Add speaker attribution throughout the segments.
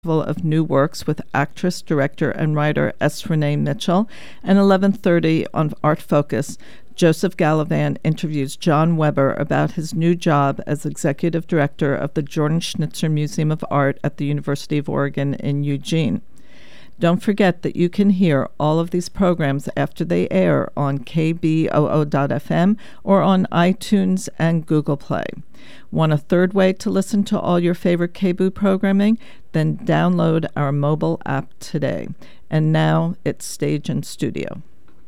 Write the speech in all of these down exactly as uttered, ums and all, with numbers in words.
Speaker 1: of New Works with actress, director, and writer S. Renee Mitchell. And eleven thirty on Art Focus, Joseph Gallivan interviews John Weber about his new job as executive director of the Jordan Schnitzer Museum of Art at the University of Oregon in Eugene. Don't forget that you can hear all of these programs after they air on K B O O dot F M or on iTunes and Google Play. Want a third way to listen to all your favorite K B O O programming? Then download our mobile app today. And now it's Stage and Studio.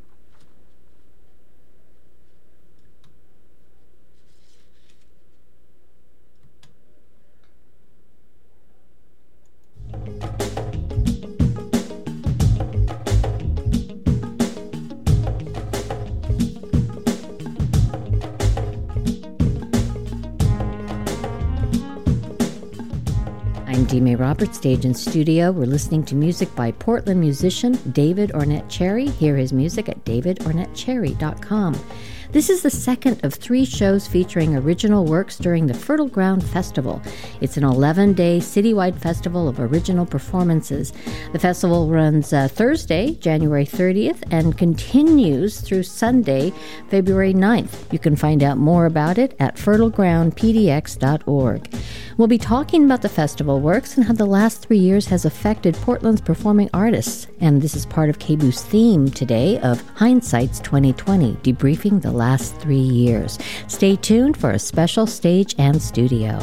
Speaker 2: I'm Dee May Roberts, Stage and Studio. We're listening to music by Portland musician David Ornette Cherry. Hear his music at david ornette cherry dot com. This is the second of three shows featuring original works during the Fertile Ground Festival. It's an eleven-day citywide festival of original performances. The festival runs uh, Thursday, January thirtieth, and continues through Sunday, February ninth. You can find out more about it at fertile ground p d x dot org. We'll be talking about the festival works and how the last three years has affected Portland's performing artists. And this is part of K B O O's theme today of Hindsight's twenty twenty, debriefing the last three years. Stay tuned for a special Stage and Studio.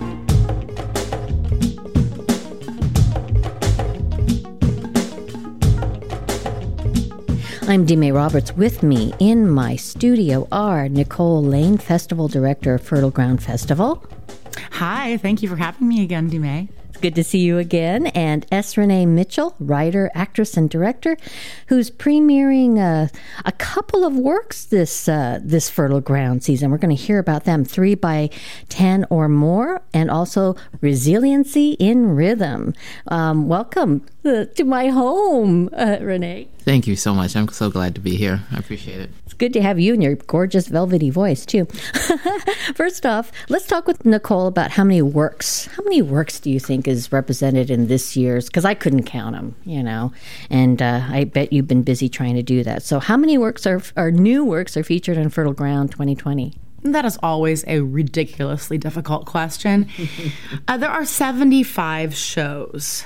Speaker 2: I'm Dee May Roberts. With me in my studio are Nicole Lane, Festival Director of Fertile Ground Festival.
Speaker 3: Hi, thank you for having me again, Dee May.
Speaker 2: It's good to see you again. And S. Renee Mitchell, writer, actress, and director, who's premiering uh, a couple of works this uh, this Fertile Ground season. We're going to hear about them, three by ten or more, and also Resiliency in Rhythm. Um, welcome uh, to my home, uh, Renee.
Speaker 4: Thank you so much. I'm so glad to be here. I appreciate it.
Speaker 2: It's good to have you and your gorgeous velvety voice, too. First off, let's talk with Nicole about how many works. How many works do you think is represented in this year's? Because I couldn't count them, you know, and uh, I bet you've been busy trying to do that. So how many works are, are new works are featured in Fertile Ground twenty twenty?
Speaker 3: That is always a ridiculously difficult question. uh, there are seventy-five shows.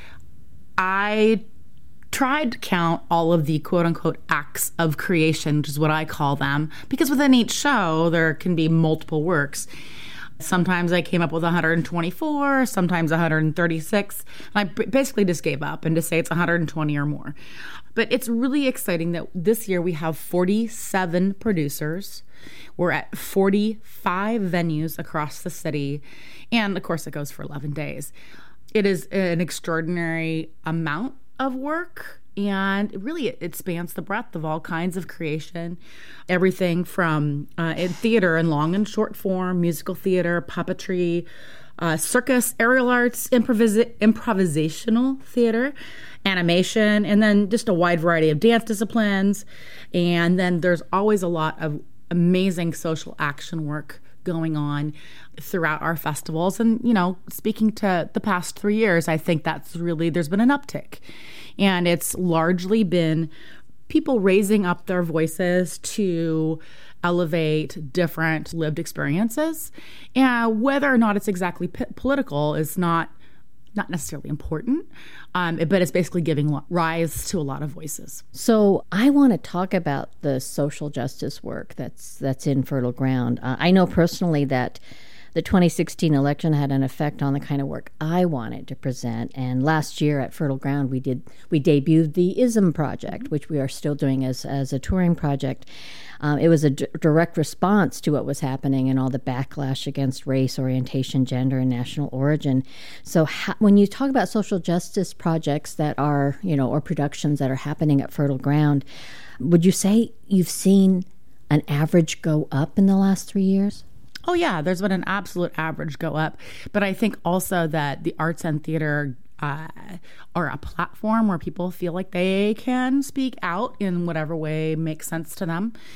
Speaker 3: I tried to count all of the quote-unquote acts of creation, which is what I call them, because within each show, there can be multiple works. Sometimes I came up with one hundred twenty-four, sometimes one hundred thirty-six, and I basically just gave up and just say it's one hundred twenty or more. But it's really exciting that this year we have forty-seven producers. We're at forty-five venues across the city, and of course it goes for eleven days. It is an extraordinary amount of work, and really it, it spans the breadth of all kinds of creation, everything from uh, in theater and long and short form, musical theater, puppetry, uh, circus, aerial arts, improvisa- improvisational theater, animation, and then just a wide variety of dance disciplines. And then there's always a lot of amazing social action work going on throughout our festivals. And, you know, speaking to the past three years, I think that's really, there's been an uptick. And it's largely been people raising up their voices to elevate different lived experiences. And whether or not it's exactly p- political is not not necessarily important, um, but it's basically giving rise to a lot of voices.
Speaker 2: So I want to talk about the social justice work that's that's in Fertile Ground. Uh, I know personally that the twenty sixteen election had an effect on the kind of work I wanted to present. And last year at Fertile Ground, we did we debuted the ISM Project, which we are still doing as, as a touring project. Um, it was a d- direct response to what was happening and all the backlash against race, orientation, gender, and national origin. So ha- when you talk about social justice projects that are, you know, or productions that are happening at Fertile Ground, would you say you've seen an average go up in the last three years?
Speaker 3: Oh, yeah, there's been an absolute average go up. But I think also that the arts and theater uh, are a platform where people feel like they can speak out in whatever way makes sense to them.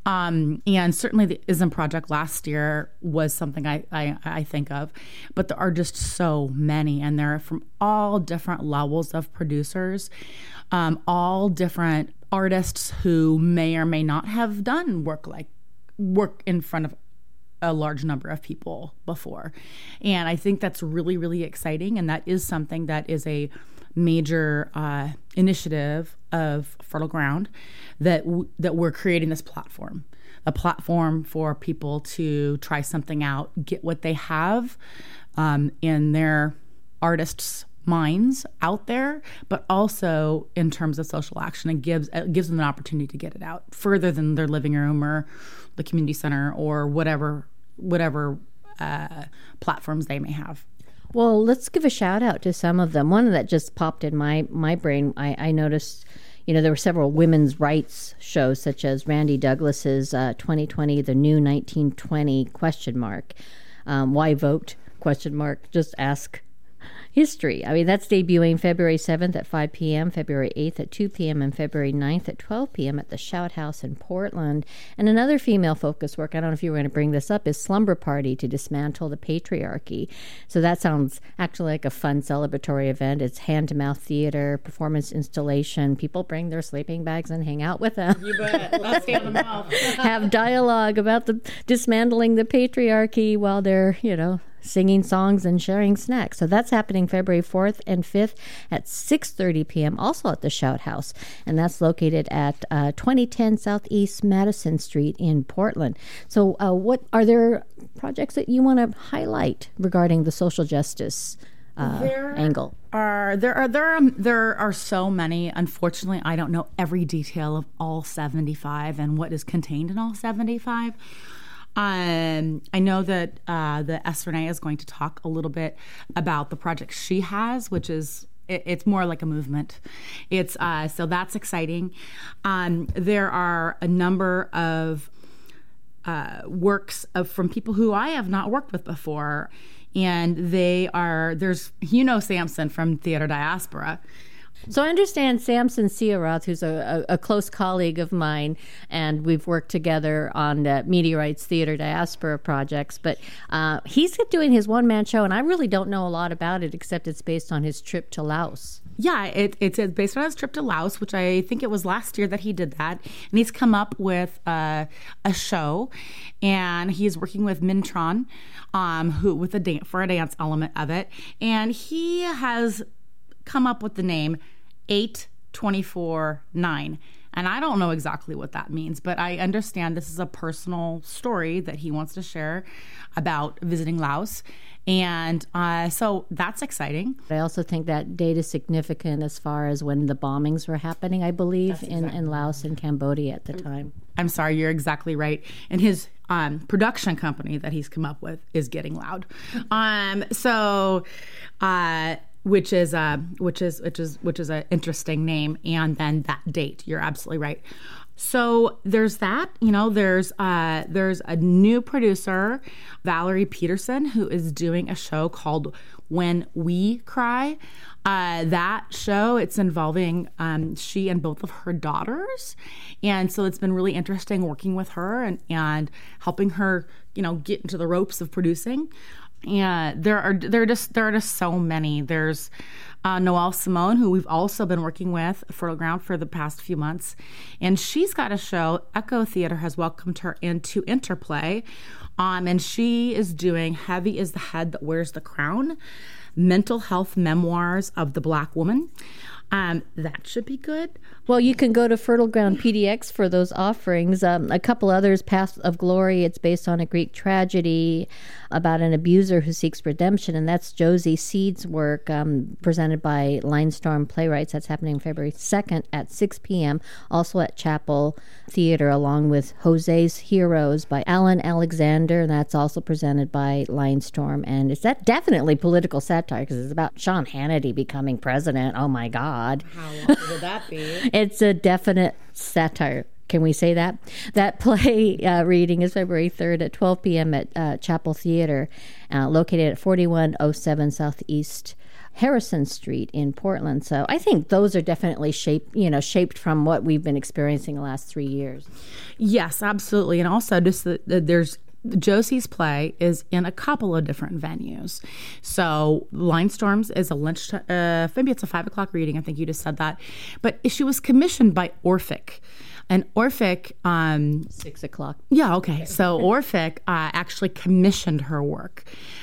Speaker 3: Um, and certainly the ISM Project last year was something I, I, I think of. But there are just so many, and they're from all different levels of producers, um, all different artists who may or may not have done work like work in front of a large number of people before. And I think that's really, really exciting. And that is something that is a major uh, initiative of Fertile Ground, that w- that we're creating this platform, a platform for people to try something out, get what they have um, in their artists' minds out there, but also in terms of social action, and gives it gives them an opportunity to get it out further than their living room or the community center or whatever whatever uh, platforms they may have.
Speaker 2: Well, let's give a shout out to some of them. One that just popped in my, my brain, I, I noticed, you know, there were several women's rights shows, such as Randy Douglas's uh, twenty twenty, The New nineteen twenty, question mark. Um, why vote, question mark, just ask history. I mean, that's debuting February seventh at five p.m., February eighth at two p.m., and February ninth at twelve p.m. at the Shout House in Portland. And another female-focused work, I don't know if you were going to bring this up, is Slumber Party to Dismantle the Patriarchy. So that sounds actually like a fun celebratory event. It's hand-to-mouth theater, performance installation. People bring their sleeping bags and hang out with them.
Speaker 3: You bet. That's hand-to-mouth.
Speaker 2: Have dialogue about the dismantling the patriarchy while they're, you know, singing songs and sharing snacks. So that's happening February fourth and fifth at six thirty p.m., also at the Shout House. And that's located at uh, twenty ten Southeast Madison Street in Portland. So uh, what are there projects that you want to highlight regarding the social justice uh,
Speaker 3: there
Speaker 2: angle?
Speaker 3: Are, there are there are there are so many. Unfortunately, I don't know every detail of all seventy-five and what is contained in all seventy-five. Um, I know that uh, the S. Renee is going to talk a little bit about the project she has, which is it, it's more like a movement. It's uh, so that's exciting. Um, there are a number of uh, works of from people who I have not worked with before, and they are there's you know Samson from Theater Diaspora.
Speaker 2: So I understand Samson Siarath, who's a, a, a close colleague of mine, and we've worked together on uh, Meteorites Theater Diaspora projects, but uh, he's doing his one-man show, and I really don't know a lot about it, except it's based on his trip to Laos.
Speaker 3: Yeah, it, it's based on his trip to Laos, which I think it was last year that he did that. And he's come up with uh, a show, and he's working with Mintron, um, who with a dan- for a dance element of it, and he has come up with the name eight twenty-four nine. And I don't know exactly what that means, but I understand this is a personal story that he wants to share about visiting Laos. And uh, so that's exciting.
Speaker 2: I also think that date is significant as far as when the bombings were happening, I believe, exactly. in, in Laos and Cambodia at the time.
Speaker 3: I'm sorry, you're exactly right. And his um, production company that he's come up with is Getting Loud. Um, so... Uh, Which is uh, which is which is which is an interesting name, and then that date. You're absolutely right. So there's that. You know, there's uh, there's a new producer, Valerie Peterson, who is doing a show called When We Cry. Uh, that show, it's involving um, she and both of her daughters, and so it's been really interesting working with her and and helping her, you know, get into the ropes of producing. Yeah, there are there are just there are just so many. There's uh, Noelle Simone, who we've also been working with Fertile Ground for the past few months, and she's got a show. Echo Theater has welcomed her into Interplay, um, and she is doing Heavy is the Head That Wears the Crown, mental health memoirs of the Black woman. Um, that should be good.
Speaker 2: Well, you can go to Fertile Ground P D X for those offerings. Um, a couple others, Path of Glory, it's based on a Greek tragedy about an abuser who seeks redemption, and that's Josie Seed's work, um, presented by Linestorm Playwrights. That's happening February second at six p.m., also at Chapel Theater, along with Jose's Heroes by Alan Alexander, and that's also presented by Linestorm. And it's that definitely political satire, because it's about Sean Hannity becoming president. Oh, my God.
Speaker 3: How would that be?
Speaker 2: It's a definite satire. Can we say that? That play uh, reading is February third at twelve p.m. at uh, Chapel Theater, uh, located at forty-one oh seven Southeast Harrison Street in Portland. So I think those are definitely shaped, you know, shaped from what we've been experiencing the last three years. Yes,
Speaker 3: absolutely. And also just the, the, there's Josie's play is in a couple of different venues. So Line Storms is a lunch, uh, maybe it's a five o'clock reading. I think you just said that. But she was commissioned by Orphic. And Orphic... Um,
Speaker 2: Six o'clock.
Speaker 3: Yeah, okay. So Orphic uh, actually commissioned her work.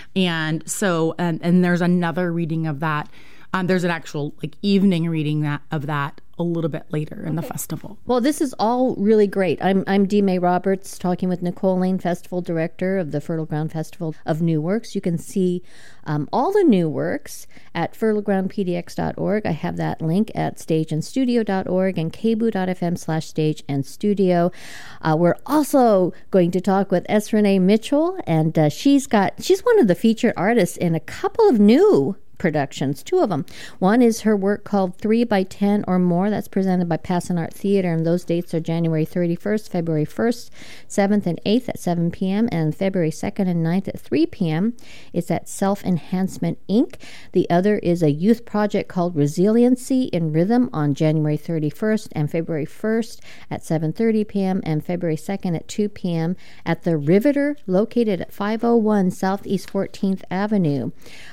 Speaker 3: And so, and, and there's another reading of that. Um, there's an actual like evening reading that of that a little bit later in okay. the festival.
Speaker 2: Well, this is all really great. I'm I'm Dee May Roberts talking with Nicole Lane, Festival Director of the Fertile Ground Festival of New Works. You can see um, all the new works at fertile ground p d x dot org. I have that link at stage and studio dot org and k b o o dot f m slash stage and studio. Uh, we're also going to talk with S. Renee Mitchell, and uh, she's got she's one of the featured artists in a couple of new productions, two of them. One is her work called three by ten or More. That's presented by Passon Art Theater, and those dates are January thirty-first, February first, seventh, and eighth at seven p.m., and February second and ninth at three p.m. It's at Self Enhancement, Incorporated. The other is a youth project called Resiliency in Rhythm on January thirty-first and February first at seven thirty p.m. and February second at two p.m. at the Riveter, located at five oh one Southeast fourteenth Avenue.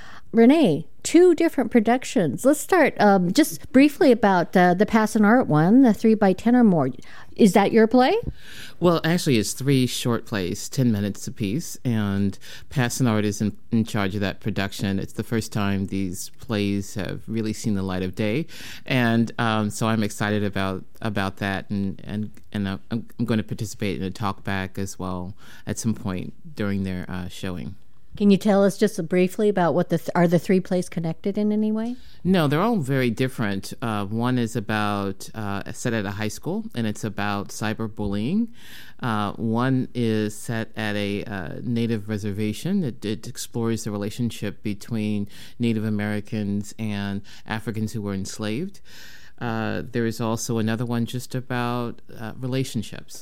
Speaker 2: Renee, two different productions. Let's start um, just briefly about uh, the Passon Art one, the three by ten or More. Is that your play?
Speaker 4: Well, actually, it's three short plays, ten minutes apiece, and Passon Art is in, in charge of that production. It's the first time these plays have really seen the light of day, and um, so I'm excited about about that, and and and I'm, I'm going to participate in a talk back as well at some point during their uh, showing.
Speaker 2: Can you tell us just briefly about what the th- are the three plays connected in any way?
Speaker 4: No, they're all very different. Uh, one is about uh, set at a high school, and it's about cyberbullying. Uh, one is set at a uh, Native reservation. It, it explores the relationship between Native Americans and Africans who were enslaved. Uh, there is also another one just about uh, relationships.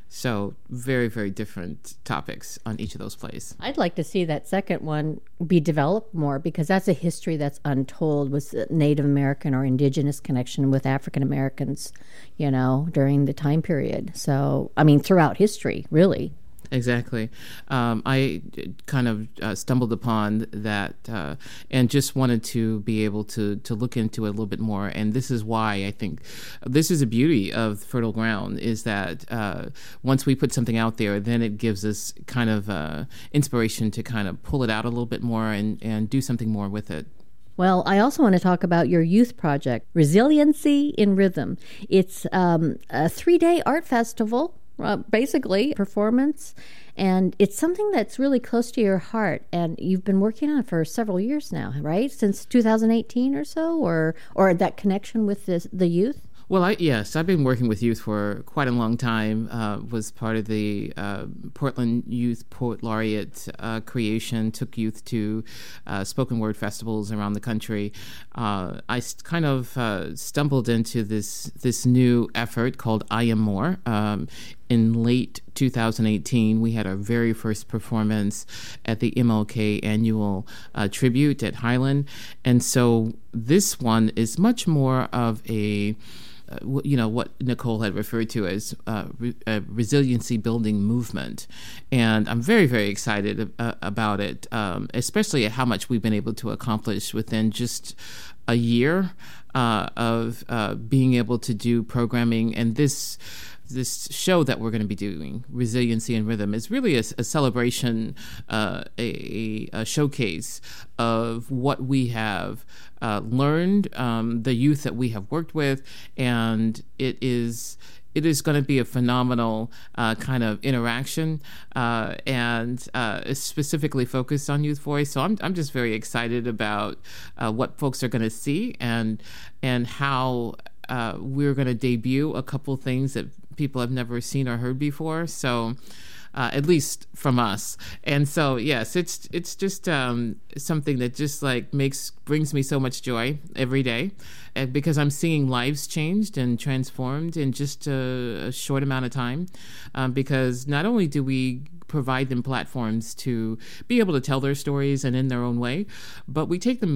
Speaker 4: So very, very different topics on each of those plays.
Speaker 2: I'd like to see that second one be developed more, because that's a history that's untold with Native American or indigenous connection with African Americans, you know, during the time period. So, I mean, throughout history, really.
Speaker 4: Exactly. Um, I kind of uh, stumbled upon that uh, and just wanted to be able to to look into it a little bit more. And this is why I think this is the beauty of Fertile Ground, is that uh, once we put something out there, then it gives us kind of uh, inspiration to kind of pull it out a little bit more and, and do something more with it.
Speaker 2: Well, I also want to talk about your youth project, Resiliency in Rhythm. It's um, a three-day art festival. Uh, basically, performance, and it's something that's really close to your heart, and you've been working on it for several years now, right? Since two thousand eighteen or so, or or that connection with this, the youth?
Speaker 4: Well, I, yes, I've been working with youth for quite a long time. Uh, was part of the uh, Portland Youth Poet Laureate uh, creation, took youth to uh, spoken word festivals around the country. Uh, I kind of uh, stumbled into this this new effort called I Am More. Um, in late two thousand eighteen, we had our very first performance at the M L K annual uh, tribute at Highland. And so this one is much more of a Uh, you know, what Nicole had referred to as uh, re- a resiliency building movement. And I'm very, very excited uh, about it, um, especially at how much we've been able to accomplish within just a year uh, of uh, being able to do programming. And this this show that we're going to be doing, Resiliency in Rhythm, is really a, a celebration, uh, a, a showcase of what we have uh, learned, um, the youth that we have worked with, and it is it is going to be a phenomenal uh, kind of interaction, uh, and uh, is specifically focused on youth voice. So I'm I'm just very excited about uh, what folks are going to see, and and how uh, we're going to debut a couple things that people have never seen or heard before. So. Uh, at least from us. And so, yes, it's it's just um, something that just like makes brings me so much joy every day, and because I'm seeing lives changed and transformed in just a, a short amount of time. Um, because not only do we provide them platforms to be able to tell their stories and in their own way, but we take them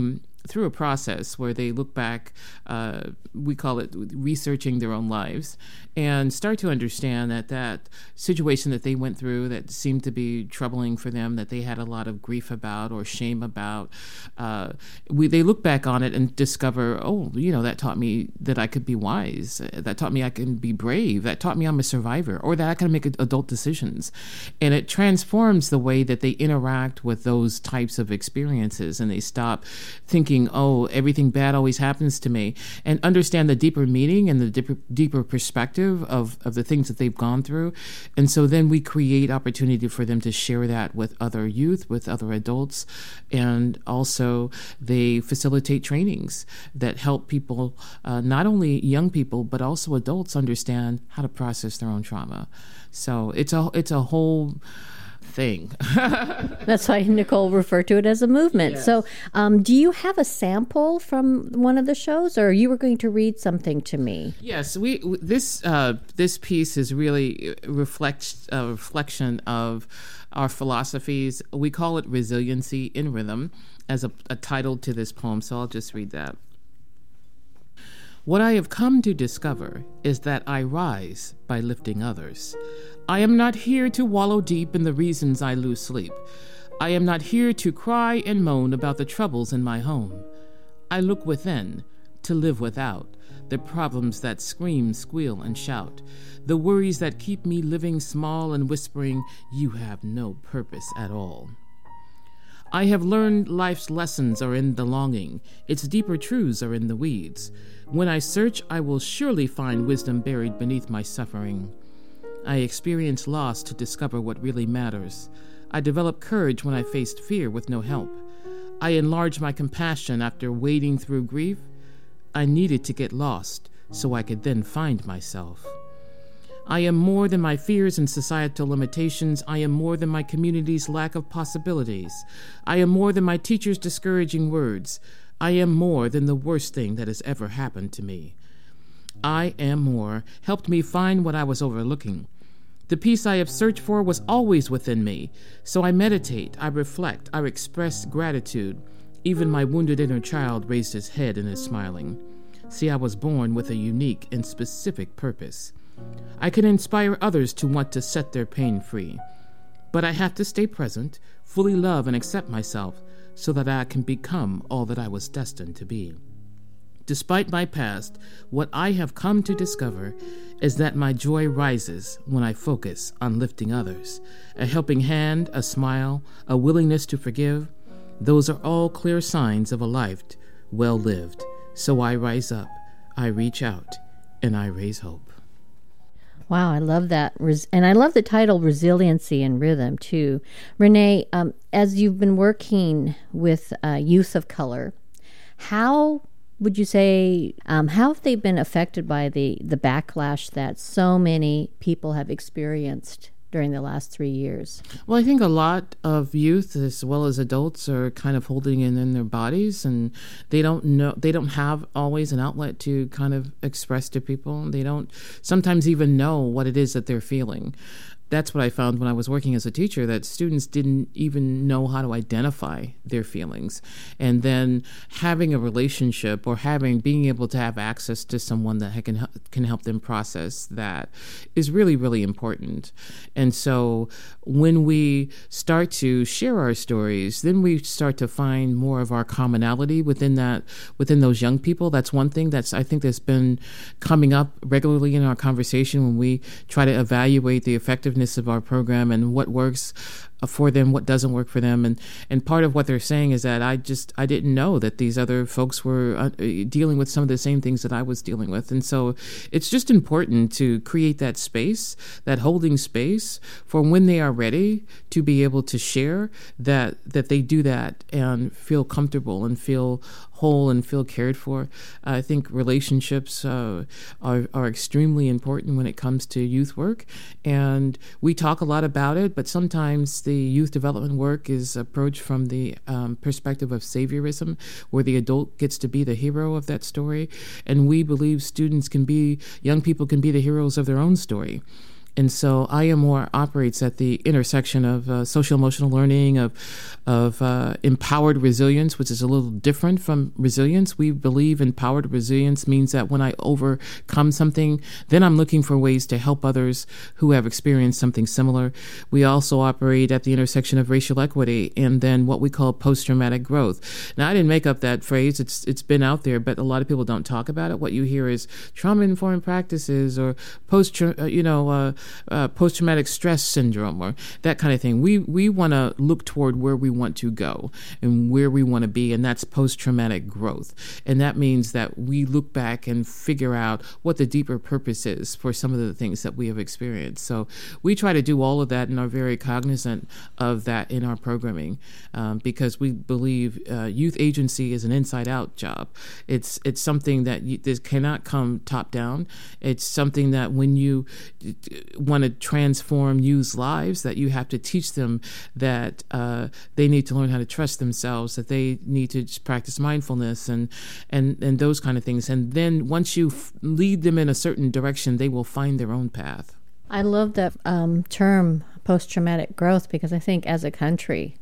Speaker 4: through a process where they look back, uh, we call it researching their own lives, and start to understand that that situation that they went through that seemed to be troubling for them, that they had a lot of grief about or shame about, uh, we they look back on it and discover, oh, you know, that taught me that I could be wise, that taught me I can be brave, that taught me I'm a survivor, or that I can make adult decisions. And it transforms the way that they interact with those types of experiences, and they stop thinking, oh, everything bad always happens to me, and understand the deeper meaning and the deeper, deeper perspective of, of the things that they've gone through. And so then we create opportunity for them to share that with other youth, with other adults, and also they facilitate trainings that help people, uh, not only young people, but also adults understand how to process their own trauma. So it's a, it's a whole thing.
Speaker 2: That's why Nicole referred to it as a movement.
Speaker 4: Yes.
Speaker 2: So um, do you have a sample from one of the shows, or you were going to read something to me?
Speaker 4: Yes, we this uh, this piece is really reflects a reflection of our philosophies. We call it Resiliency in Rhythm as a, a title to this poem, so I'll just read that. What I have come to discover is that I rise by lifting others. I am not here to wallow deep in the reasons I lose sleep. I am not here to cry and moan about the troubles in my home. I look within to live without the problems that scream, squeal, and shout, the worries that keep me living small and whispering, you have no purpose at all. I have learned life's lessons are in the longing, its deeper truths are in the weeds. When I search, I will surely find wisdom buried beneath my suffering. I experience loss to discover what really matters. I develop courage when I faced fear with no help. I enlarge my compassion after wading through grief. I needed to get lost so I could then find myself. I am more than my fears and societal limitations. I am more than my community's lack of possibilities. I am more than my teacher's discouraging words. I am more than the worst thing that has ever happened to me. I am more helped me find what I was overlooking. The peace I have searched for was always within me. So I meditate, I reflect, I express gratitude. Even my wounded inner child raised his head and is smiling. See, I was born with a unique and specific purpose. I can inspire others to want to set their pain free. But I have to stay present, fully love and accept myself so that I can become all that I was destined to be. Despite my past, what I have come to discover is that my joy rises when I focus on lifting others. A helping hand, a smile, a willingness to forgive, those are all clear signs of a life well lived. So I rise up, I reach out, and I raise hope.
Speaker 2: Wow, I love that. Res- and I love the title, Resiliency in Rhythm, too. Renee, um, as you've been working with uh, youth of color, how would you say, um, how have they been affected by the, the backlash that so many people have experienced during the last three years?
Speaker 4: Well, I think a lot of youth as well as adults are kind of holding it in their bodies, and they don't know, they don't have always an outlet to kind of express to people. They don't sometimes even know what it is that they're feeling. That's what I found when I was working as a teacher, that students didn't even know how to identify their feelings. And then having a relationship or having being able to have access to someone that can can help them process that is really, really important. And so when we start to share our stories, then we start to find more of our commonality within that, within those young people. That's one thing that's, I think, that's been coming up regularly in our conversation when we try to evaluate the effectiveness of our program and what works for them, what doesn't work for them. And, and part of what they're saying is that I just, I didn't know that these other folks were uh, dealing with some of the same things that I was dealing with. And so it's just important to create that space, that holding space for when they are ready to be able to share, that, that they do that and feel comfortable and feel whole and feel cared for. I think relationships uh, are, are extremely important when it comes to youth work. And we talk a lot about it, but sometimes the youth development work is approached from the um, perspective of saviorism, where the adult gets to be the hero of that story. And we believe students can be, young people can be the heroes of their own story. And so I M O R operates at the intersection of uh, social emotional learning, of of uh, empowered resilience, which is a little different from resilience. We believe empowered resilience means that when I overcome something, then I'm looking for ways to help others who have experienced something similar. We also operate at the intersection of racial equity and then what we call post-traumatic growth. Now, I didn't make up that phrase. It's it's been out there, but a lot of people don't talk about it. What you hear is trauma-informed practices or post, you know, uh, uh, post-traumatic stress syndrome or that kind of thing. We we want to look toward where we want to go and where we want to be, and that's post-traumatic growth. And that means that we look back and figure out what the deeper purpose is for some of the things that we have experienced. So we try to do all of that and are very cognizant of that in our programming um, because we believe uh, youth agency is an inside-out job. It's it's something that you, this cannot come top-down. It's something that when you want to transform youth's lives, that you have to teach them that uh, they need to learn how to trust themselves, that they need to just practice mindfulness and and and those kind of things. And then once you f- lead them in a certain direction, they will find their own path.
Speaker 2: I love that um, term, post-traumatic growth, because I think as a country,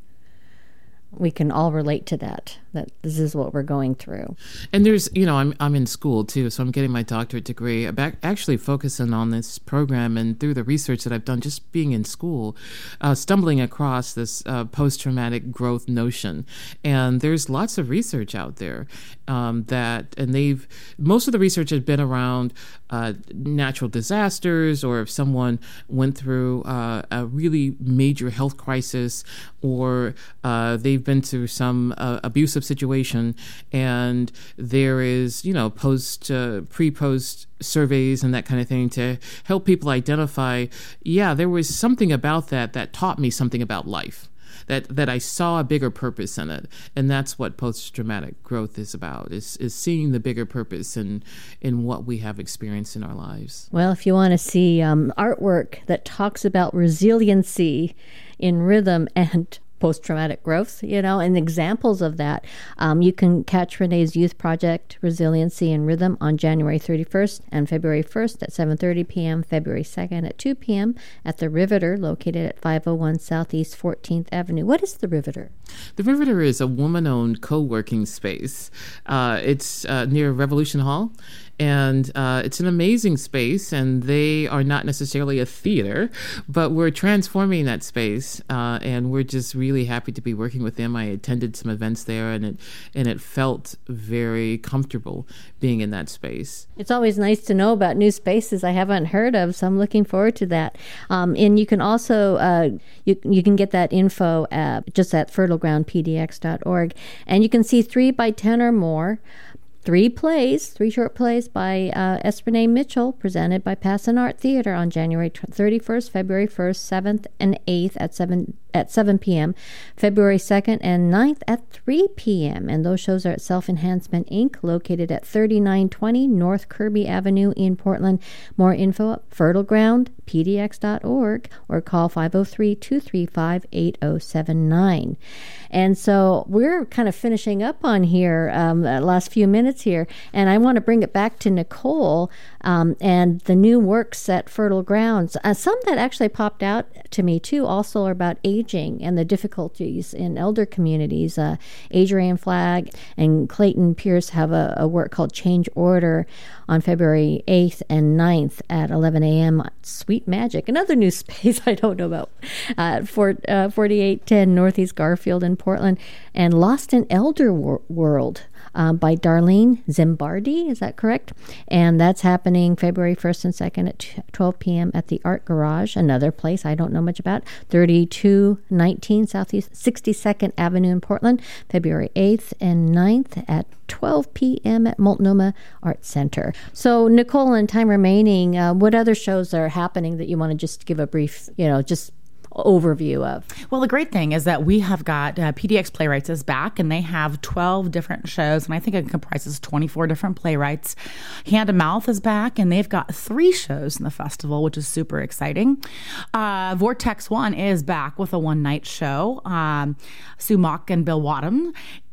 Speaker 2: we can all relate to that, that this is what we're going through.
Speaker 4: And there's, you know, I'm I'm in school too, so I'm getting my doctorate degree. I'm actually focusing on this program, and through the research that I've done just being in school, uh, stumbling across this uh, post-traumatic growth notion. And there's lots of research out there um, that, and they've, most of the research has been around uh, natural disasters, or if someone went through uh, a really major health crisis, or uh, they've been through some uh, abusive situation, and there is, you know, post, uh, pre-post surveys and that kind of thing to help people identify, yeah, there was something about that that taught me something about life. That, that I saw a bigger purpose in it. And that's what post-traumatic growth is about, is, is seeing the bigger purpose in, in what we have experienced in our lives.
Speaker 2: Well, if you want to see um, artwork that talks about resiliency in rhythm and post-traumatic growth, you know, and examples of that. Um, you can catch Renee's Youth Project, Resiliency and Rhythm, on January thirty-first and February first at seven thirty p.m., February second at two p.m. at the Riveter, located at five oh one Southeast fourteenth Avenue. What is the Riveter?
Speaker 4: The Riveter is a woman-owned co-working space. Uh, it's uh, near Revolution Hall. And uh, it's an amazing space, and they are not necessarily a theater, but we're transforming that space, uh, and we're just really happy to be working with them. I attended some events there, and it and it felt very comfortable being in that space.
Speaker 2: It's always nice to know about new spaces I haven't heard of, so I'm looking forward to that. Um, and you can also uh, you you can get that info at, just at fertile ground p d x dot org, and you can see three by ten or more. Three plays, three short plays by uh, S. Renee Mitchell, presented by Passon Art Theater on January thirty-first, February first, seventh, and eighth at seven at seven p.m., February second and ninth at three p.m. And those shows are at Self Enhancement Incorporated, located at thirty-nine twenty North Kirby Avenue in Portland. More info at fertile ground p d x dot org or call five oh three, two three five, eight oh seven nine. And so we're kind of finishing up on here, um, the last few minutes here, and I want to bring it back to Nicole um, and the new works at Fertile Grounds. Uh, some that actually popped out to me too also are about aging and the difficulties in elder communities. Uh, Adrian Flagg and Clayton Pierce have a, a work called Change Order on February eighth and ninth at eleven a.m. Sweet Magic, another new space I don't know about, uh, for uh, forty-eight ten Northeast Garfield in Portland. And Lost in Elder Wor- World um, by Darlene Zimbardi, is that correct? And that's happening February first and second at twelve p.m. at the Art Garage, another place I don't know much about, thirty-two nineteen Southeast sixty-second Avenue in Portland, February eighth and ninth at twelve p.m. at Multnomah Art Center. So, Nicole, in time remaining, uh, what other shows are happening that you want to just give a brief, you know, just overview of?
Speaker 3: Well, the great thing is that we have got uh, P D X Playwrights is back, and they have twelve different shows, and I think it comprises twenty-four different playwrights. Hand to Mouth is back, and they've got three shows in the festival, which is super exciting. Uh, Vortex One is back with a one-night show. Um, Sue Mock and Bill Wadham.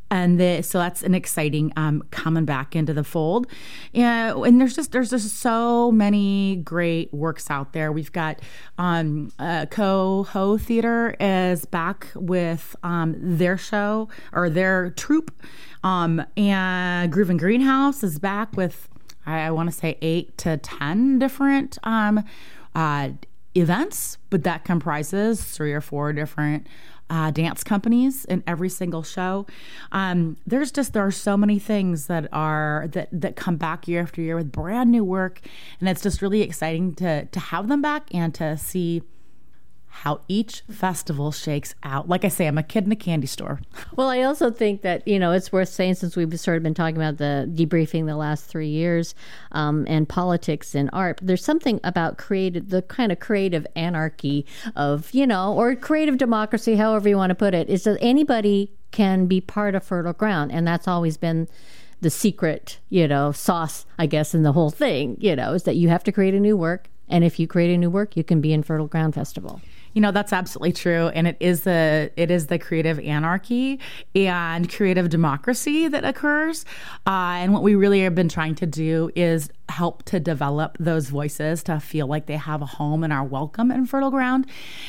Speaker 3: And the, so that's an exciting um, coming back into the fold. Yeah, and there's just there's just so many great works out there. We've got um, uh, Coho Theater is back with um, their show or their troupe, um, and Groove and Greenhouse is back with I, I want to say eight to ten different um, uh, events, but that comprises three or four different Uh, dance companies in every single show. Um, there's just there are so many things that are that that come back year after year with brand new work, and it's just really exciting to to have them back and to see how each festival shakes out. Like I say, I'm a kid in a candy store.
Speaker 2: Well, I also think that, you know, it's worth saying, since we've sort of been talking about the debriefing the last three years um, and politics and art, there's something about creative, the kind of creative anarchy of, you know, or creative democracy, however you want to put it, is that anybody can be part of Fertile Ground. And that's always been the secret, you know, sauce, I guess, in the whole thing, you know, is that you have to create a new work. And if you create a new work, you can be in Fertile Ground Festival.
Speaker 3: You know, that's absolutely true. And it is the it is the creative anarchy and creative democracy that occurs. Uh, and what we really have been trying to do is help to develop those voices to feel like they have a home and are welcome in Fertile Ground.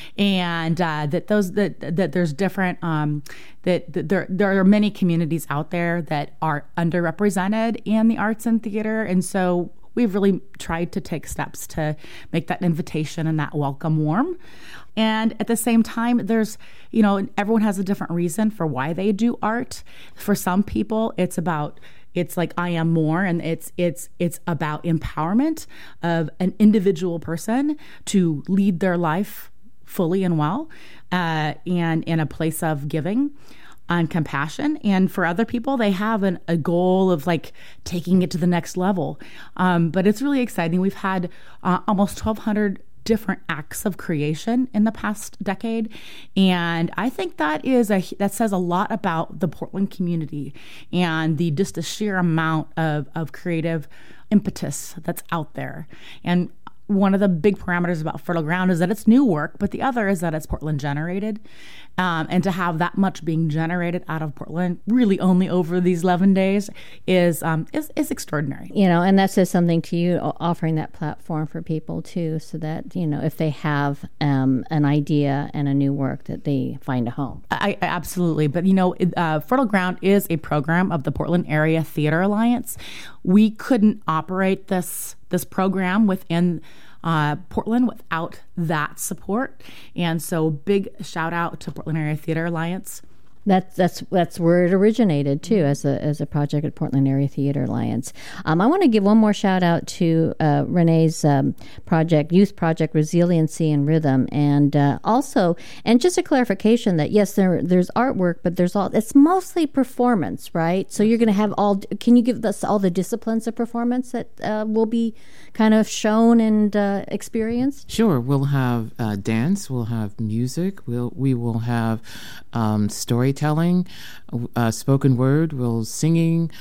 Speaker 3: And uh, that those that that there's different um, that, that there there are many communities out there that are underrepresented in the arts and theater. And so we've really tried to take steps to make that invitation and that welcome warm. And at the same time, there's, you know, everyone has a different reason for why they do art. For some people, it's about, it's like I am more, and it's it's it's about empowerment of an individual person to lead their life fully and well, uh, and in a place of giving and compassion. And for other people, they have an, a goal of like taking it to the next level. Um, but it's really exciting. We've had uh, almost twelve hundred different acts of creation in the past decade. And I think that is a that says a lot about the Portland community and the just the sheer amount of, of creative impetus that's out there. And one of the big parameters about Fertile Ground is that it's new work, but the other is that it's Portland generated. Um, and to have that much being generated out of Portland really only over these eleven days is, um, is is extraordinary.
Speaker 2: You know, and that says something to you, offering that platform for people too, so that, you know, if they have um, an idea and a new work, that they find a home.
Speaker 3: I, I absolutely. But, you know, uh, Fertile Ground is a program of the Portland Area Theater Alliance. We couldn't operate this this program within uh, Portland without that support. And so big shout out to Portland Area Theater Alliance.
Speaker 2: That's that's that's where it originated too, as a as a project at Portland Area Theater Alliance. Um, I want to give one more shout out to uh, Renee's um, project, youth project, Resiliency and Rhythm, and uh, also, and just a clarification that yes, there there's artwork, but there's all it's mostly performance, right? So you're going to have all. Can you give us all the disciplines of performance that uh, will be kind of shown and uh, experienced?
Speaker 4: Sure, we'll have uh, dance, we'll have music, we'll we will have um, story. Storytelling, uh, spoken word, we'll singing,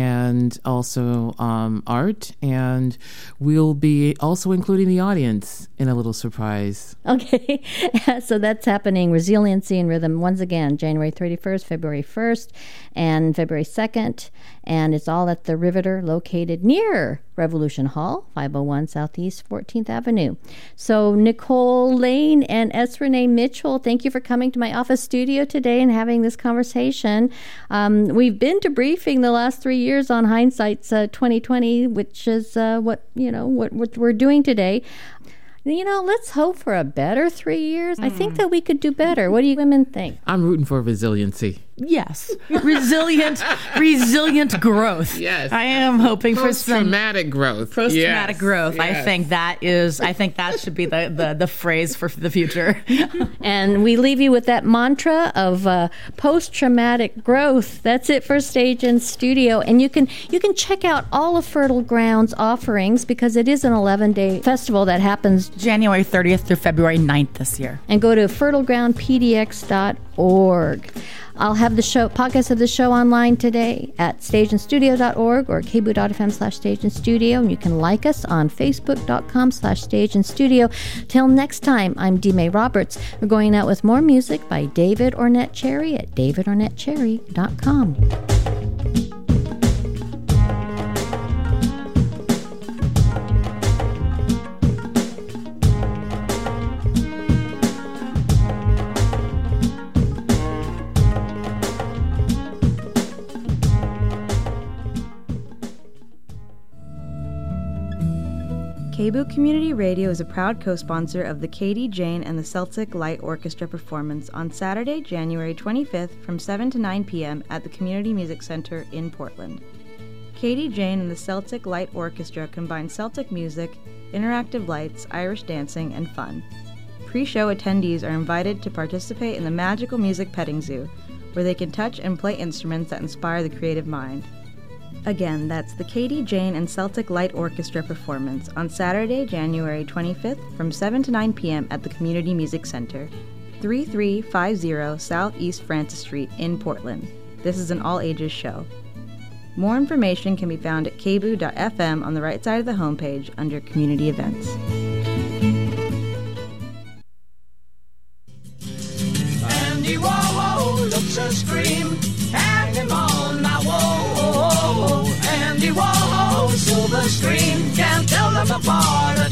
Speaker 4: and also um, art, and we'll be also including the audience in a little surprise.
Speaker 2: Okay, so that's happening. Resiliency and Rhythm, once again, January thirty-first, February first, and February second, and it's all at the Riveter, located near Revolution Hall, five oh one Southeast fourteenth Avenue. So Nicole Lane and S. Renee Mitchell, thank you for coming to my office studio today and having this conversation. Um, we've been debriefing the last three years on Hindsight's uh, twenty twenty, which is uh, what you know what, what we're doing today. You know, let's hope for a better three years. Mm. I think that we could do better. What do you women think?
Speaker 4: I'm rooting for resiliency.
Speaker 3: Yes. Resilient, resilient growth.
Speaker 4: Yes.
Speaker 3: I am hoping for some
Speaker 4: post-traumatic growth.
Speaker 3: Post-traumatic
Speaker 4: yes.
Speaker 3: growth.
Speaker 4: Yes.
Speaker 3: I think that is, I think that should be the, the, the phrase for the future.
Speaker 2: And we leave you with that mantra of uh, post-traumatic growth. That's it for Stage and Studio. And you can, you can check out all of Fertile Ground's offerings, because it is an eleven-day festival that happens
Speaker 3: January thirtieth through February ninth this year.
Speaker 2: And go to fertile ground p d x dot org. I'll have the show podcast of the show online today at stage and studio dot org or k b o o dot f m slash stage and studio, and you can like us on facebook dot com slash stage and studio. Till next time, I'm D. May Roberts. We're going out with more music by David Ornette Cherry at david ornette cherry dot com.
Speaker 5: K B O O Community Radio is a proud co-sponsor of the Katie Jane and the Celtic Light Orchestra performance on Saturday, January twenty-fifth from seven to nine p.m. at the Community Music Center in Portland. Katie Jane and the Celtic Light Orchestra combine Celtic music, interactive lights, Irish dancing, and fun. Pre-show attendees are invited to participate in the magical music petting zoo, where they can touch and play instruments that inspire the creative mind. Again, that's the Katie Jane and Celtic Light Orchestra performance on Saturday, January twenty-fifth from seven to nine p.m. at the Community Music Center, thirty-three fifty Southeast Francis Street in Portland. This is an all-ages show. More information can be found at k b o o dot f m on the right side of the homepage under Community Events.
Speaker 6: Andy Warhol looks a scream, hang him on my wall. Andy Warhol, silver screen, can't tell them apart at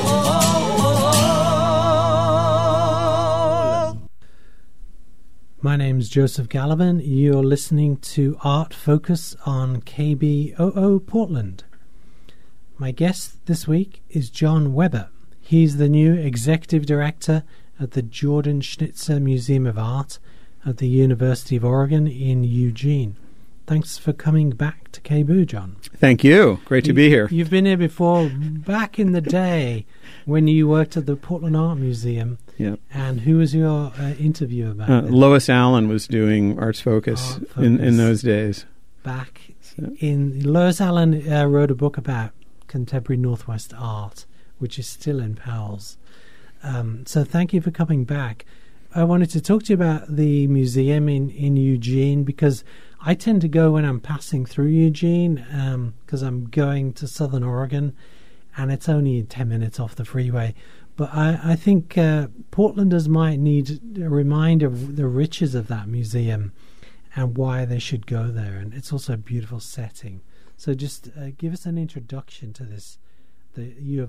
Speaker 6: all.
Speaker 7: My name's Joseph Gallivan. You're listening to Art Focus on K B O O Portland. My guest this week is John Weber. He's the new executive director at the Jordan Schnitzer Museum of Art at the University of Oregon in Eugene. Thanks for coming back to K B O O, John.
Speaker 8: Thank you. Great to
Speaker 7: you,
Speaker 8: be here.
Speaker 7: You've been here before, back in the day when you worked at the Portland Art Museum.
Speaker 8: Yep.
Speaker 7: And who was your uh, interviewer back
Speaker 8: uh,
Speaker 7: then?
Speaker 8: Lois Allen was doing Arts Focus,
Speaker 7: Art Focus.
Speaker 8: In, in those days.
Speaker 7: Back
Speaker 8: So.
Speaker 7: in... Lois Allen uh, wrote a book about contemporary Northwest art, which is still in Powell's. Um, so thank you for coming back. I wanted to talk to you about the museum in, in Eugene, because I tend to go when I'm passing through Eugene, because um, I'm going to Southern Oregon, and it's only ten minutes off the freeway. But I, I think uh, Portlanders might need a reminder of the riches of that museum and why they should go there. And it's also a beautiful setting. So just uh, give us an introduction to this, the U of